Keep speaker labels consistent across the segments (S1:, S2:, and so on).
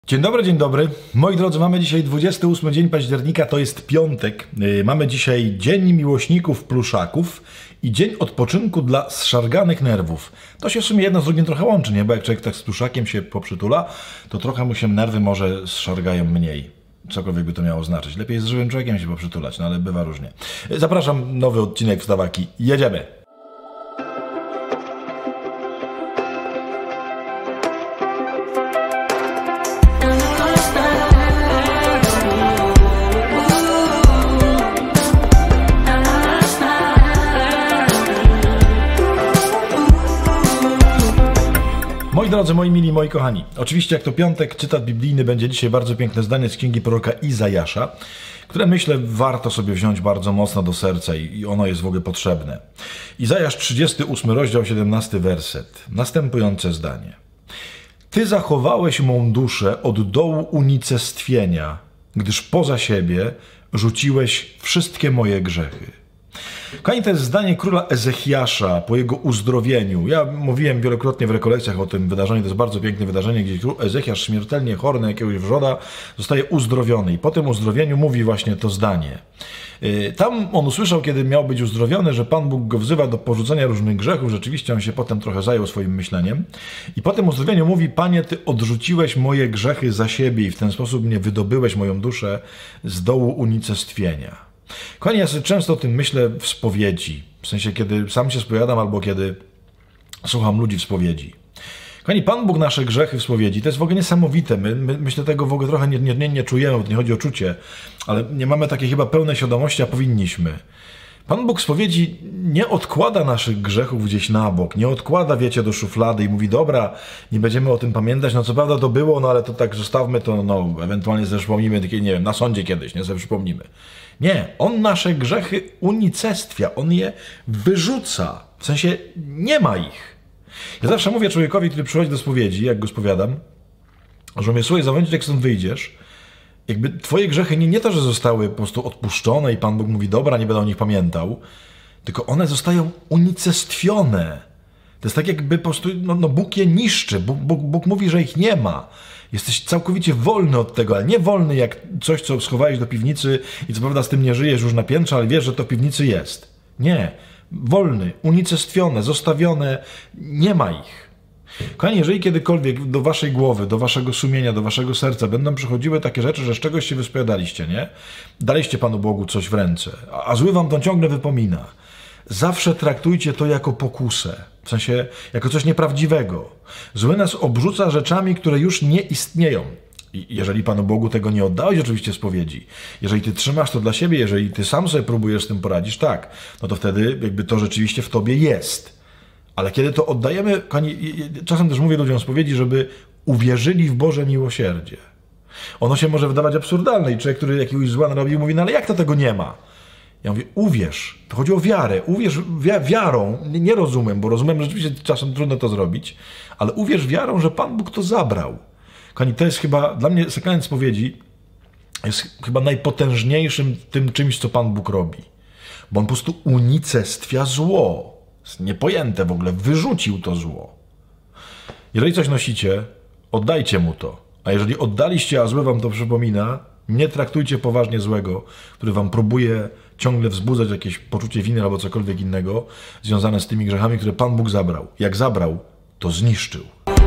S1: Dzień dobry, dzień dobry. Moi drodzy, mamy dzisiaj 28 dzień października, to jest piątek. Mamy dzisiaj Dzień Miłośników Pluszaków i Dzień Odpoczynku dla zszarganych nerwów. To się w sumie jedno z drugim trochę łączy, nie? Bo jak człowiek tak z pluszakiem się poprzytula, to trochę mu się nerwy może zszargają mniej. Cokolwiek by to miało znaczyć. Lepiej z żywym człowiekiem się poprzytulać, no ale bywa różnie. Zapraszam, nowy odcinek Wstawaki. Jedziemy! Moi drodzy, moi mili, moi kochani, oczywiście jak to piątek, cytat biblijny, będzie dzisiaj bardzo piękne zdanie z księgi proroka Izajasza, które myślę warto sobie wziąć bardzo mocno do serca i ono jest w ogóle potrzebne. Izajasz 38 rozdział 17 werset. Następujące zdanie. Ty zachowałeś mą duszę od dołu unicestwienia, gdyż poza siebie rzuciłeś wszystkie moje grzechy. Kochani, to jest zdanie króla Ezechiasza po jego uzdrowieniu. Ja mówiłem wielokrotnie w rekolekcjach o tym wydarzeniu. To jest bardzo piękne wydarzenie, gdzie król Ezechiasz śmiertelnie chory na jakiegoś wrzoda zostaje uzdrowiony. I po tym uzdrowieniu mówi właśnie to zdanie. Tam on usłyszał, kiedy miał być uzdrowiony, że Pan Bóg go wzywa do porzucenia różnych grzechów. Rzeczywiście on się potem trochę zajął swoim myśleniem. I po tym uzdrowieniu mówi: Panie, Ty odrzuciłeś moje grzechy za siebie i w ten sposób mnie wydobyłeś, moją duszę, z dołu unicestwienia. Kochani, ja sobie często o tym myślę w spowiedzi. W sensie, kiedy sam się spowiadam albo kiedy słucham ludzi w spowiedzi. Kochani, Pan Bóg nasze grzechy w spowiedzi, to jest w ogóle niesamowite. My myślę, tego w ogóle trochę nie czujemy, bo to nie chodzi o czucie, ale nie mamy takiej chyba pełnej świadomości, a powinniśmy. Pan Bóg w spowiedzi nie odkłada naszych grzechów gdzieś na bok, nie odkłada, wiecie, do szuflady i mówi: dobra, nie będziemy o tym pamiętać, no co prawda to było, no ale to tak zostawmy to, no ewentualnie sobie przypomnimy, nie wiem, na sądzie kiedyś, nie, sobie przypomnimy. Nie, On nasze grzechy unicestwia, On je wyrzuca, w sensie nie ma ich. Ja zawsze mówię człowiekowi, który przychodzi do spowiedzi, jak go spowiadam, że mówię: słuchaj, za moment, jak stąd wyjdziesz, jakby twoje grzechy nie to, że zostały po prostu odpuszczone i Pan Bóg mówi: dobra, nie będę o nich pamiętał, tylko one zostają unicestwione. To jest tak, jakby po prostu Bóg je niszczy, Bóg mówi, że ich nie ma. Jesteś całkowicie wolny od tego, ale nie wolny jak coś, co schowałeś do piwnicy i co prawda z tym nie żyjesz już na piętrze, ale wiesz, że to w piwnicy jest. Nie. Wolny, unicestwione, zostawione, nie ma ich. Kochani, jeżeli kiedykolwiek do waszej głowy, do waszego sumienia, do waszego serca będą przychodziły takie rzeczy, że z czegoś się wyspowiadaliście, nie? Daliście Panu Bogu coś w ręce, a zły wam to ciągle wypomina. Zawsze traktujcie to jako pokusę, w sensie jako coś nieprawdziwego. Zły nas obrzuca rzeczami, które już nie istnieją. I jeżeli Panu Bogu tego nie oddałeś oczywiście spowiedzi, jeżeli ty trzymasz to dla siebie, jeżeli ty sam sobie próbujesz z tym poradzić, tak, no to wtedy jakby to rzeczywiście w tobie jest. Ale kiedy to oddajemy, kochani, czasem też mówię ludziom spowiedzi, żeby uwierzyli w Boże miłosierdzie. Ono się może wydawać absurdalne i człowiek, który jakiegoś zła narobił, mówi: no ale jak to tego nie ma? Ja mówię: uwierz, to chodzi o wiarę, uwierz wiarą, nie rozumem, bo rozumiem, że rzeczywiście czasem trudno to zrobić, ale uwierz wiarą, że Pan Bóg to zabrał. Kochani, to jest chyba, dla mnie sakrament spowiedzi jest chyba najpotężniejszym tym czymś, co Pan Bóg robi. Bo On po prostu unicestwia zło. Jest niepojęte w ogóle, wyrzucił to zło. Jeżeli coś nosicie, oddajcie Mu to. A jeżeli oddaliście, a zły wam to przypomina, nie traktujcie poważnie złego, który wam próbuje ciągle wzbudzać jakieś poczucie winy albo cokolwiek innego związane z tymi grzechami, które Pan Bóg zabrał. Jak zabrał, to zniszczył.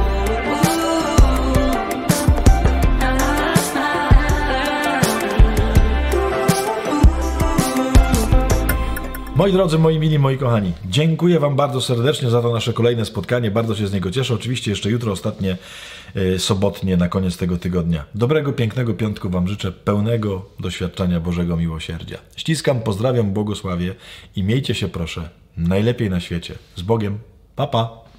S1: Moi drodzy, moi mili, moi kochani, dziękuję wam bardzo serdecznie za to nasze kolejne spotkanie. Bardzo się z niego cieszę. Oczywiście jeszcze jutro ostatnie sobotnie na koniec tego tygodnia. Dobrego, pięknego piątku wam życzę, pełnego doświadczenia Bożego miłosierdzia. Ściskam, pozdrawiam, błogosławię i miejcie się proszę najlepiej na świecie. Z Bogiem. Pa, pa.